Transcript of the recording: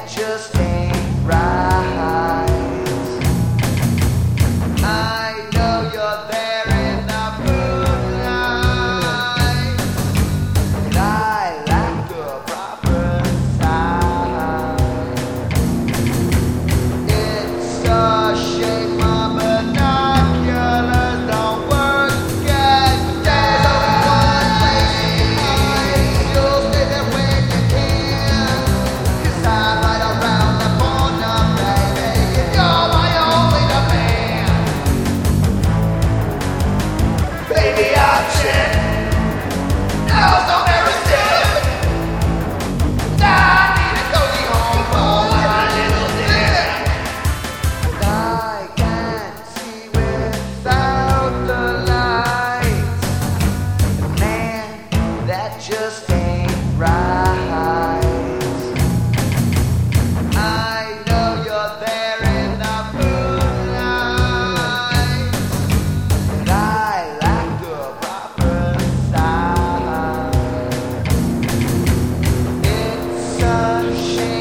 that just ain't right. I know you're there in the moonlight, and I lack the proper sight. It's a shame my binoculars don't work again. There's only one place behind. You'll stay there when you can. 'Cause I'm right around the corner, baby. You're my only demand. Baby, I'm shit. Oh, so embarrassing. I need a cozy home for my little dick. I can't see without the lights. Man, that just ain't right. I know you're there in the moonlight, and I lack the proper sight. It's a shame